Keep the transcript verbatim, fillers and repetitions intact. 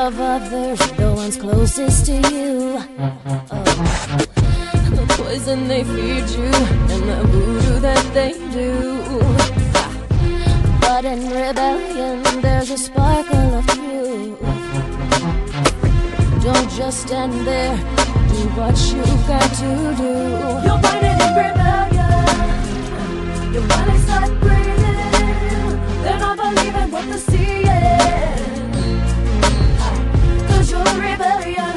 of others, the ones closest to you. Oh. The poison they feed you and the voodoo that they do. But in rebellion there's a sparkle of truth. Don't just stand there, do what you've got to do. You'll find it in rebellion. You'll finally start breathing. They're not believing what they're seeing. Cause your rebellion